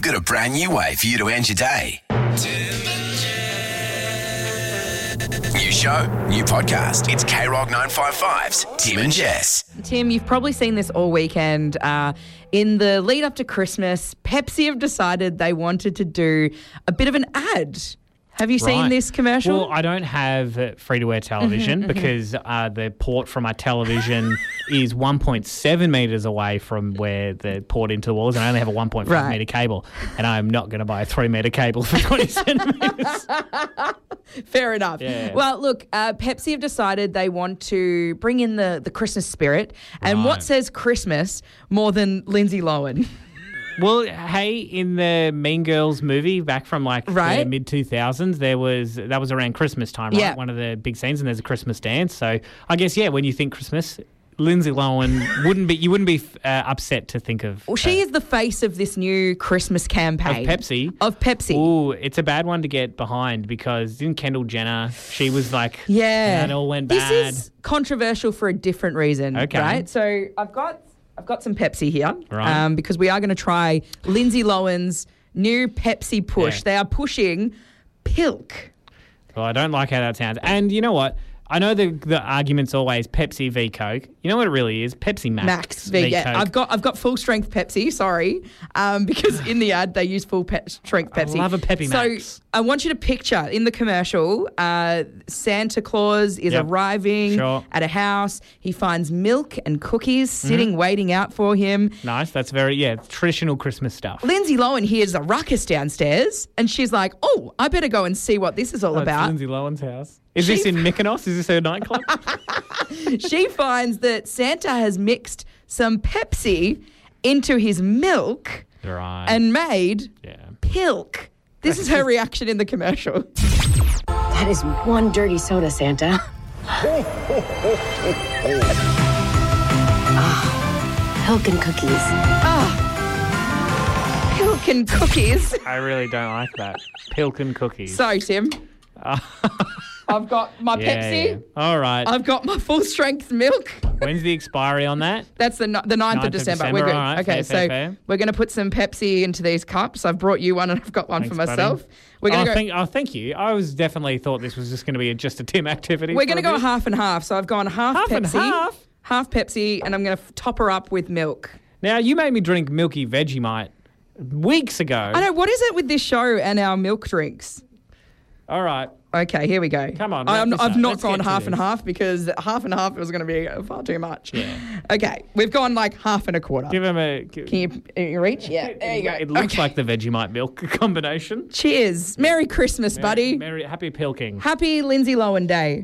got a brand new way for you to end your day. New show, new podcast. It's K-Rock 955's Tim and Jess. Tim, you've probably seen this all weekend. In the lead up to Christmas, Pepsi have decided they wanted to do a bit of an ad. Have you seen this commercial? Well, I don't have free-to-air television because the port from my television is 1.7 metres away from where the port into the walls, and I only have a 1.5 metre cable, and I'm not going to buy a 3-metre cable for 20 centimetres. Fair enough. Yeah. Well, look, Pepsi have decided they want to bring in the Christmas spirit, and what says Christmas more than Lindsay Lohan? Well, hey, in the Mean Girls movie back from the mid-2000s, that was around Christmas time, right? Yeah. One of the big scenes, and there's a Christmas dance. So I guess, when you think Christmas, Lindsay Lohan you wouldn't be upset to think of. Well, she is the face of this new Christmas campaign. Of Pepsi. Ooh, it's a bad one to get behind because didn't Kendall Jenner, she was like, it all went bad. This is controversial for a different reason, right? So I've got some Pepsi here because we are going to try Lindsay Lohan's new Pepsi push. Yeah. They are pushing Pilk. Well, I don't like how that sounds. And you know what? I know the argument's always Pepsi v Coke. You know what it really is? Pepsi Max v Coke. I've got full strength Pepsi. Sorry, because in the ad they use full strength Pepsi. I love a Pepsi Max. So I want you to picture in the commercial, Santa Claus is arriving at a house. He finds milk and cookies sitting waiting out for him. Nice. That's very traditional Christmas stuff. Lindsay Lohan hears a ruckus downstairs, and she's like, "Oh, I better go and see what this is all about." It's Lindsay Lohan's house. Is this in Mykonos? Is this her nightclub? She finds that Santa has mixed some Pepsi into his milk and made Pilk. This is her reaction in the commercial. That is one dirty soda, Santa. Pilk and cookies. Pilk and cookies. I really don't like that. Pilk and cookies. Sorry, Tim. I've got my Pepsi. Yeah. All right. I've got my full strength milk. When's the expiry on that? That's the 9th of December. We're good. All right. Okay, fair. We're going to put some Pepsi into these cups. I've brought you one and I've got one for myself. Buddy. We're going to thank you. I was definitely thought this was just going to be just a Tim activity. We're going to go half and half. So I've gone half Pepsi, half Pepsi, and I'm going to top her up with milk. Now, you made me drink Milky Vegemite weeks ago. I know. What is it with this show and our milk drinks? All right. Okay, here we go. Come on. I've not gone half and half because half and half was going to be far too much. Yeah. Okay, we've gone like half and a quarter. Give him a... Can you reach? Yeah, there you go. It looks like the Vegemite milk combination. Cheers. Merry Christmas, buddy. Happy Pilking. Happy Lindsay Lohan Day.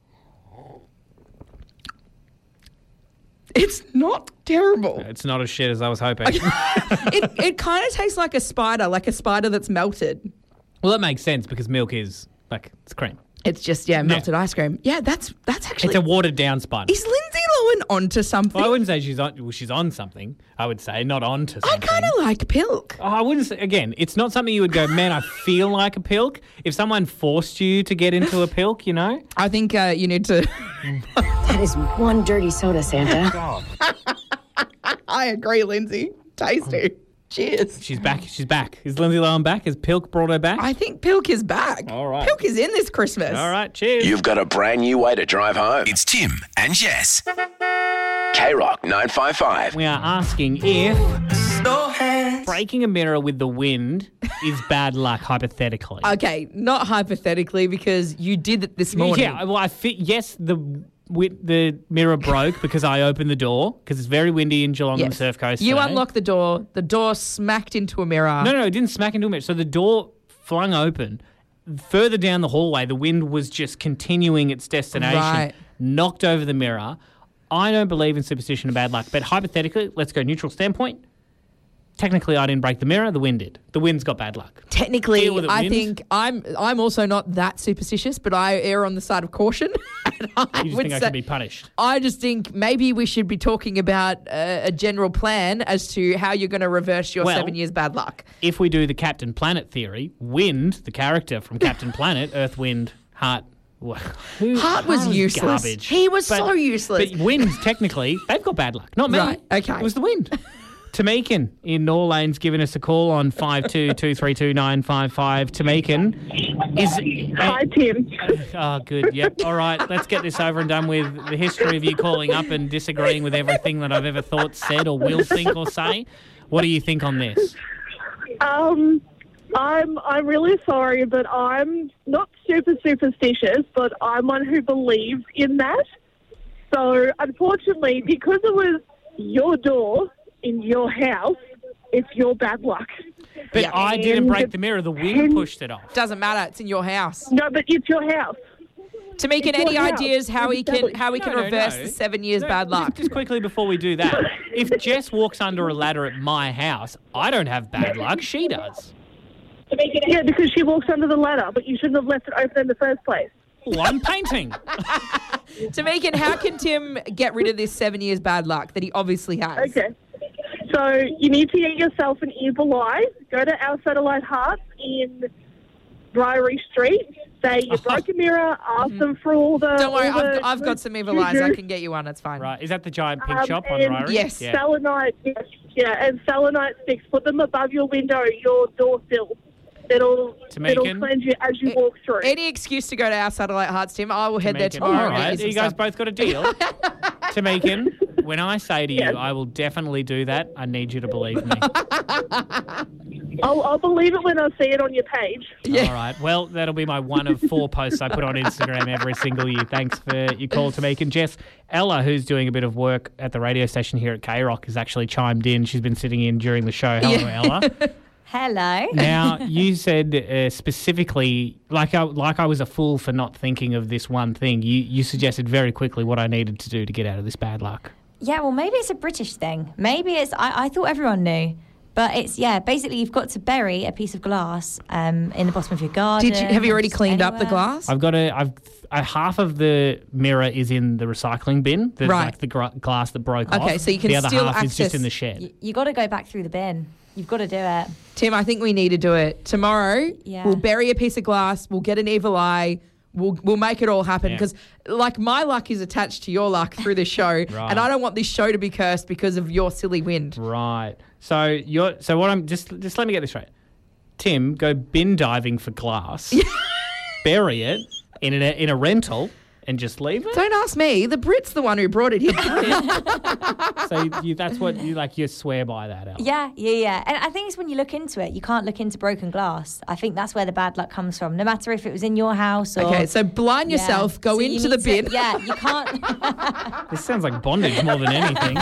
It's not terrible. It's not as shit as I was hoping. It kind of tastes like a spider that's melted. Well, that makes sense because milk is it's cream. It's just melted ice cream. Yeah, that's actually. It's a watered down spider. Is Lindsay Lohan onto something? Well, I wouldn't say she's on. Well, she's on something. I would say not onto something. I kind of like Pilk. Oh, I wouldn't say. Again, it's not something you would go, man, I feel like a Pilk. If someone forced you to get into a Pilk, you know. I think you need to. That is one dirty soda, Santa. God. I agree, Lindsay. Tasty. Cheers. She's back. Is Lindsay Lohan back? Has Pilk brought her back? I think Pilk is back. All right. Pilk is in this Christmas. All right. Cheers. You've got a brand new way to drive home. It's Tim and Jess. K-Rock 955. We are asking if breaking a mirror with the wind is bad luck, hypothetically. Okay, not hypothetically because you did it this morning. Yeah, well, yes, the mirror broke because I opened the door because it's very windy in Geelong on the Surf Coast. You today. unlocked the door smacked into a mirror. No, it didn't smack into a mirror. So the door flung open. Further down the hallway, the wind was just continuing its destination, knocked over the mirror. I don't believe in superstition and bad luck, but hypothetically, let's go neutral standpoint. Technically, I didn't break the mirror. The wind did. The wind's got bad luck. Technically, I think I'm also not that superstitious, but I err on the side of caution. You just think I should be punished? I just think maybe we should be talking about a general plan as to how you're going to reverse your 7 years bad luck. If we do the Captain Planet theory, Wind, the character from Captain Planet, Earth, Wind, Heart... Hart was useless. Garbage. He was so useless. But Wind, technically, they've got bad luck. Not me. Right, okay. It was the wind. Tameikan in Norlane's given us a call on 52232955. Tameikan is... Hi, Tim. Oh, good. Yep. All right. Let's get this over and done with. The history of you calling up and disagreeing with everything that I've ever thought, said, or will think or say. What do you think on this? I'm really sorry, but I'm not super superstitious, but I'm one who believes in that. So, unfortunately, because it was your door in your house, it's your bad luck. But I didn't break the mirror. The wind pushed it off. Doesn't matter. It's in your house. No, but it's your house. Tameikan, any ideas how we can reverse the 7 years bad luck? Just quickly before we do that, if Jess walks under a ladder at my house, I don't have bad luck. She does. Yeah, because she walks under the ladder, but you shouldn't have left it open in the first place. Well, I'm painting. Tameikan, how can Tim get rid of this 7 years bad luck that he obviously has? Okay. So you need to get yourself an evil eye. Go to Our Satellite Hearts in Briary Street. Say you broke a mirror. Ask them for all the... Don't worry, I've got some evil eyes. I can get you one. It's fine. Right. Is that the giant pink shop on Briary? Yes. Yeah. Selenite, yes. Yeah, and selenite sticks. Put them above your window, your door sill. It'll cleanse you as you walk through. Any excuse to go to Our Satellite Hearts, Tim. I will head there tomorrow. All right. You guys both got a deal. Tameikan, when I say to you, I will definitely do that, I need you to believe me. I'll believe it when I see it on your page. Yeah. All right. Well, that'll be my one of 4 posts I put on Instagram every single year. Thanks for your call, Tameikan. Jess, Ella, who's doing a bit of work at the radio station here at K-Rock, has actually chimed in. She's been sitting in during the show. Hello, Ella. Hello. Now, you said specifically, like I was a fool for not thinking of this one thing. You suggested very quickly what I needed to do to get out of this bad luck. Yeah, well, maybe it's a British thing. Maybe it's... I thought everyone knew. But it's, basically you've got to bury a piece of glass in the bottom of your garden. Have you already cleaned up the glass? Half of the mirror is in the recycling bin. Right. Like the glass that broke off. Okay, so you can the other still half access... is just in the shed. You got to go back through the bin. You've got to do it. Tim, I think we need to do it. Tomorrow, we'll bury a piece of glass, we'll get an evil eye, we'll make it all happen. Because, my luck is attached to your luck through this show, and I don't want this show to be cursed because of your silly wind. Right. So what I'm just let me get this straight. Tim, go bin diving for glass, bury it in a rental, and just leave it? Don't ask me. The Brit's the one who brought it here. So that's what you swear by that, Al. Yeah. And I think it's when you look into it, you can't look into broken glass. I think that's where the bad luck comes from, no matter if it was in your house or... Okay, so blind yourself, go into the bin. You can't... This sounds like bondage more than anything.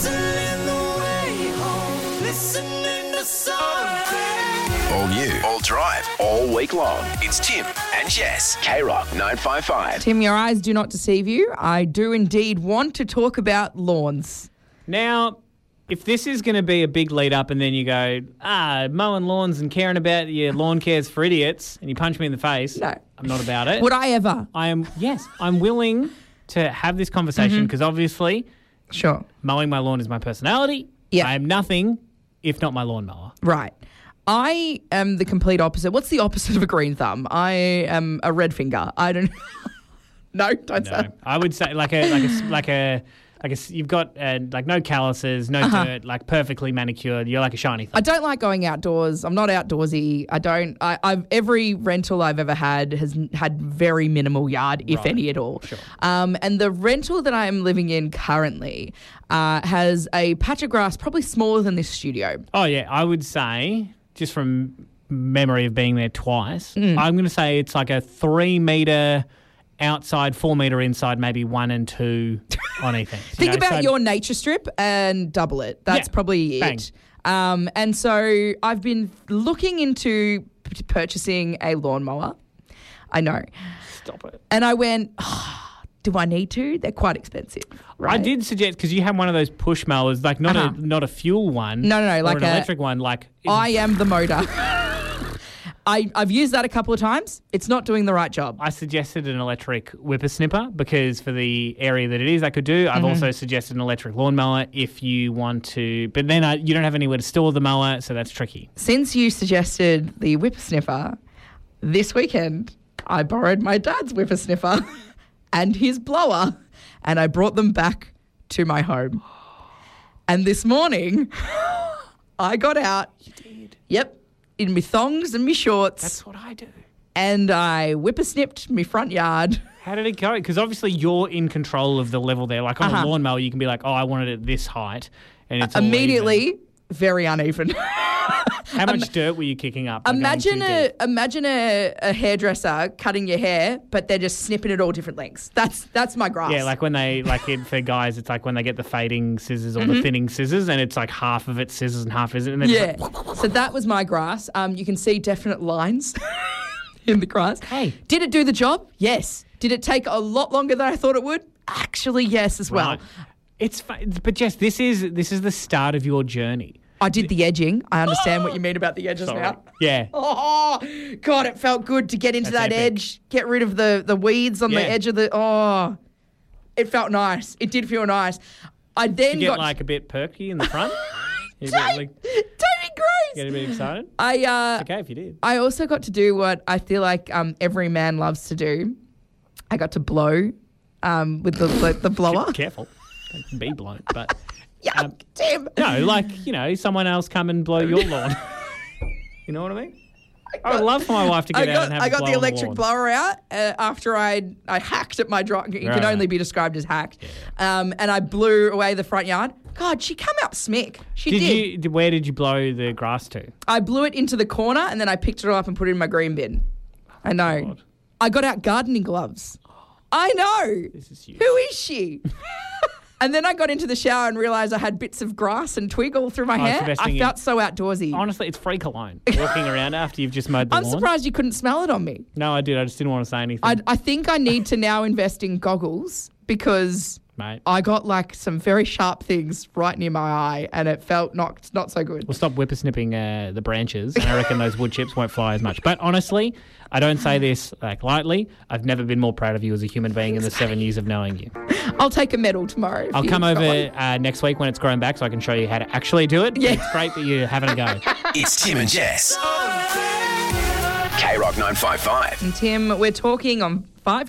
All you, all drive, all week long. It's Tim and Jess. K-Rock 955. Tim, your eyes do not deceive you. I do indeed want to talk about lawns. Now, if this is going to be a big lead up and then you go, mowing lawns and caring about your lawn cares for idiots, and you punch me in the face, no, I'm not about it. Would I ever? I'm willing to have this conversation because obviously mowing my lawn is my personality. Yeah. I am nothing if not my lawnmower. Right. I am the complete opposite. What's the opposite of a green thumb? I am a red finger. I don't. No, don't say. I would say like a you've got no calluses, no dirt, like perfectly manicured. You're like a shiny thumb. I don't like going outdoors. I'm not outdoorsy. I've every rental I've ever had has had very minimal yard, if any at all. Sure. And the rental that I am living in currently has a patch of grass probably smaller than this studio. Oh yeah, I would say, just from memory of being there twice, I'm going to say it's like a 3 metre outside, 4 metre inside, maybe 1 and 2 on each end. Think about your nature strip and double it. That's probably it. And so I've been looking into purchasing a lawnmower. I know. Stop it. And I went, do I need to? They're quite expensive. Right? I did suggest, because you have one of those push mowers, like not a fuel one. No, like an electric one. Like I am the motor. I've used that a couple of times. It's not doing the right job. I suggested an electric whippersnipper because for the area that it is, I could do. I've also suggested an electric lawnmower if you want to. But then you don't have anywhere to store the mower, so that's tricky. Since you suggested the whippersnipper, this weekend I borrowed my dad's whippersnipper and his blower, and I brought them back to my home. And this morning, I got out. You did? Yep. In my thongs and my shorts. That's what I do. And I whippersnipped my front yard. How did it go? Because obviously you're in control of the level there. Like on a lawnmower, you can be like, oh, I want it at this height. And it's immediately very uneven. How much dirt were you kicking up? Imagine a hairdresser cutting your hair, but they're just snipping it all different lengths. That's my grass. Yeah, like when they for guys, it's like when they get the fading scissors or the thinning scissors, and it's like half of it's scissors and half isn't. Yeah. So that was my grass. You can see definite lines in the grass. Hey, did it do the job? Yes. Did it take a lot longer than I thought it would? Actually, yes, as well. But Jess, this is the start of your journey. I did the edging. I understand what you mean about the edges now. Yeah. Oh, God, it felt good to get into that edge, get rid of the weeds on the edge of the... Oh, it felt nice. It did feel nice. I then got... like a bit perky in the front? Don't be gross. Get a bit excited? It's okay if you did. I also got to do what I feel like every man loves to do. I got to blow with the blower. Careful. Don't be blown, but... Yuck, Tim. No, like, someone else come and blow your lawn. You know what I mean? I would love for my wife to get out and have I a blow got the electric on the blower out after I hacked at my drive. It can only be described as hacked. Yeah. And I blew away the front yard. God, she come out smick. She did. Where did you blow the grass to? I blew it into the corner and then I picked it up and put it in my green bin. I know. God. I got out gardening gloves. I know. This is huge. Who is she? And then I got into the shower and realised I had bits of grass and twig all through my hair. I felt so outdoorsy. Honestly, it's free cologne walking around after you've just mowed the lawn. I'm surprised you couldn't smell it on me. No, I did. I just didn't want to say anything. I think I need to now invest in goggles because I got like some very sharp things right near my eye and it felt not so good. We'll stop whippersnipping the branches and I reckon those wood chips won't fly as much. But honestly, I don't say this like lightly. I've never been more proud of you as a human being in the 7 years of knowing you. I'll take a medal tomorrow. I'll come over next week when it's grown back so I can show you how to actually do it. Yeah. It's great that you're having a go. It's Tim and Jess. K-Rock 955. And Tim, we're talking on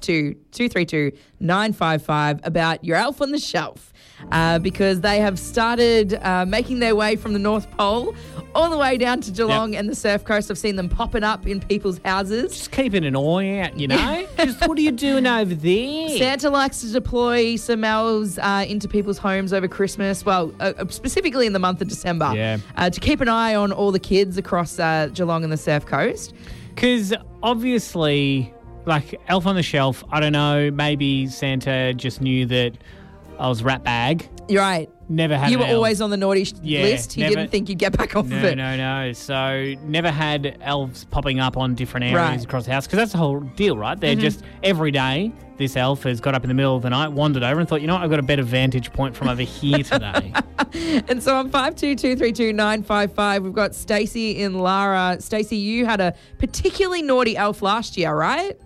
52-232-955 about your elf on the shelf because they have started making their way from the North Pole all the way down to Geelong and the Surf Coast. I've seen them popping up in people's houses. Just keeping an eye out, Just what are you doing over there? Santa likes to deploy some elves into people's homes over Christmas, specifically in the month of December, to keep an eye on all the kids across Geelong and the Surf Coast. Because obviously... Like Elf on the Shelf, I don't know, maybe Santa just knew that I was rat bag. You're right. Never had You were always on the naughty list. He didn't think you'd get back off of it. No. So never had elves popping up on different areas across the house because that's the whole deal, right? They're just every day this elf has got up in the middle of the night, wandered over and thought, I've got a better vantage point from over here today. And so on 52-232-955, we've got Stacey in Lara. Stacey, you had a particularly naughty elf last year, right?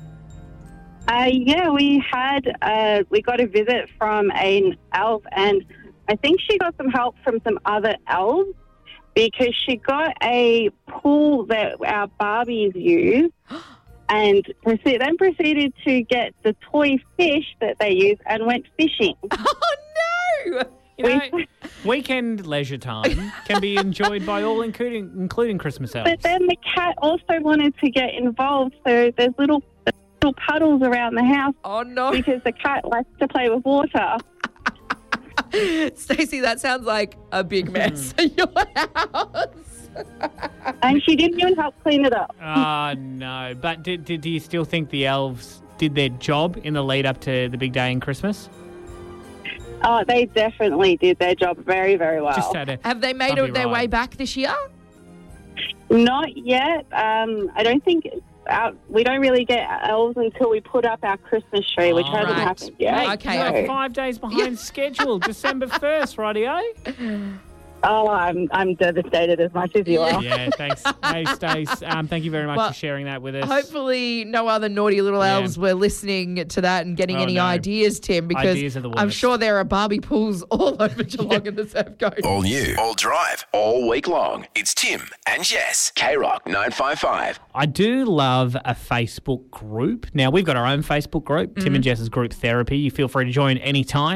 Yeah, we got a visit from an elf, and I think she got some help from some other elves because she got a pool that our Barbies use and then proceeded to get the toy fish that they use and went fishing. Oh, no! Weekend leisure time can be enjoyed by all, including Christmas elves. But then the cat also wanted to get involved, so there's little puddles around the house. Oh, no. Because the cat likes to play with water. Stacey, that sounds like a big mess at your house. And she didn't even help clean it up. Oh, no. But do you still think the elves did their job in the lead up to the big day in Christmas? Oh, they definitely did their job very, very well. Have they made their way back this year? Not yet. I don't think... we don't really get elves until we put up our Christmas tree, which hasn't happened yet. Okay. You're 5 days behind schedule. December 1st, rightio? Oh, I'm devastated as much as you are. Yeah, thanks. Hey, Stace, thank you very much for sharing that with us. Hopefully no other naughty little elves were listening to that and getting any ideas, Tim, because ideas are the worst. I'm sure there are Barbie pools all over Geelong and the Surf Coast. All new, all drive, all week long. It's Tim and Jess. K-Rock 955. I do love a Facebook group. Now, we've got our own Facebook group, Tim and Jess's Group Therapy. You feel free to join anytime.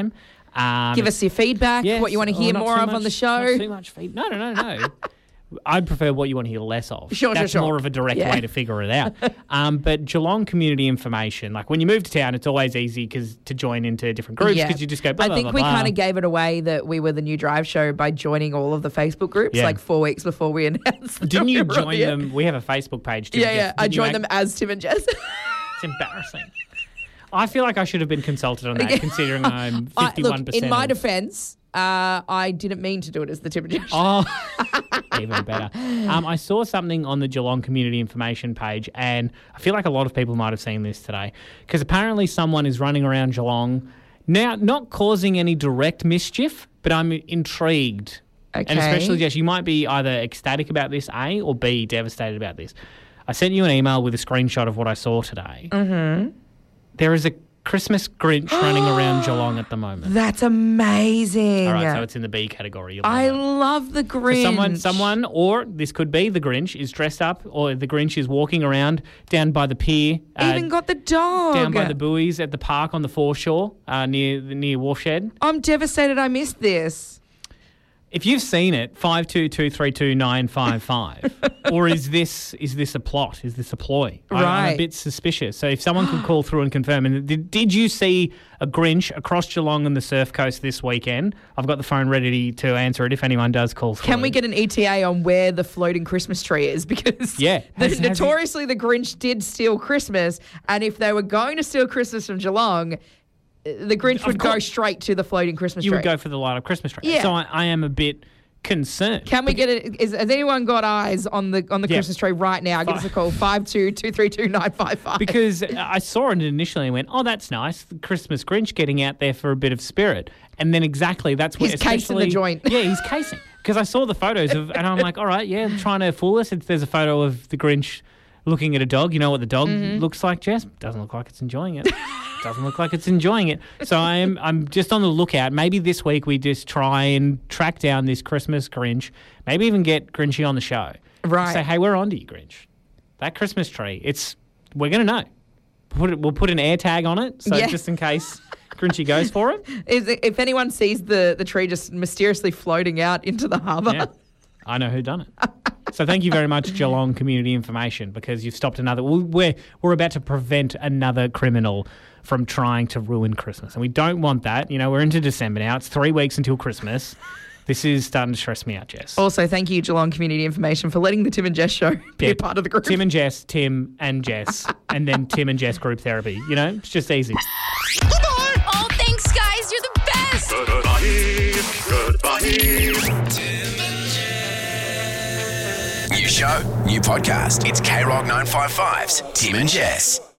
Give us your feedback, what you want to hear more of on the show. Not too much feedback. No. I'd prefer what you want to hear less of. That's more of a direct way to figure it out. But Geelong community information, like when you move to town, it's always easy to join into different groups because you just go blah, blah, I think we kind of gave it away that we were the new Drive Show by joining all of the Facebook groups like 4 weeks before we announced. Didn't you join them? We have a Facebook page. I joined them as Tim and Jess. It's embarrassing. I feel like I should have been consulted on that, considering I'm 51%. Look, in my defence, I didn't mean to do it as the Tim and Jess show. Oh, even better. I saw something on the Geelong community information page, and I feel like a lot of people might have seen this today, because apparently someone is running around Geelong now, not causing any direct mischief, but I'm intrigued. Okay. And especially, Jess, you might be either ecstatic about this, A, or B, devastated about this. I sent you an email with a screenshot of what I saw today. Mm-hmm. There is a Christmas Grinch running around Geelong at the moment. That's amazing. All right, so it's in the B category. I love the Grinch. So someone, or this could be the Grinch, is dressed up, or the Grinch is walking around down by the pier. Even got the dog. Down by the buoys at the park on the foreshore near Wharfshed. I'm devastated I missed this. If you've seen it, 52232955. Or is this a plot? Is this a ploy? Right. I'm a bit suspicious. So if someone could call through and confirm, and did you see a Grinch across Geelong and the Surf Coast this weekend? I've got the phone ready to answer it if anyone does call through. Can we get an ETA on where the floating Christmas tree is? Because notoriously the Grinch did steal Christmas, and if they were going to steal Christmas from Geelong, the Grinch would go straight to the floating Christmas tree. You would go for the light of Christmas tree. Yeah. So I am a bit concerned. Can we get it? Has anyone got eyes on the Christmas tree right now? Give us a call, 52232955. Because I saw it initially and went, oh, that's nice. The Christmas Grinch getting out there for a bit of spirit. And then exactly that's what... He's casing the joint. Yeah, he's casing. Because I saw the photos of... And I'm like, all right, yeah, trying to fool us. There's a photo of the Grinch looking at a dog. You know what the dog looks like, Jess? Doesn't look like it's enjoying it. Doesn't look like it's enjoying it. So I'm just on the lookout. Maybe this week we just try and track down this Christmas Grinch. Maybe even get Grinchy on the show. Right. Say, hey, we're on to you, Grinch. That Christmas tree, we're going to know. We'll put an air tag on it, so just in case Grinchy goes for it. If anyone sees the tree just mysteriously floating out into the harbour. Yeah. I know who done it. So thank you very much, Geelong Community Information, because you've stopped another... We're about to prevent another criminal from trying to ruin Christmas. And we don't want that. You know, we're into December now. It's 3 weeks until Christmas. This is starting to stress me out, Jess. Also, thank you, Geelong Community Information, for letting the Tim and Jess show be a part of the group. Tim and Jess, and then Tim and Jess group therapy. You know, it's just easy. Goodbye. Oh, thanks, guys. You're the best. Goodbye. Tim and Jess. New show, new podcast. It's K-Rock 955's Tim and Jess.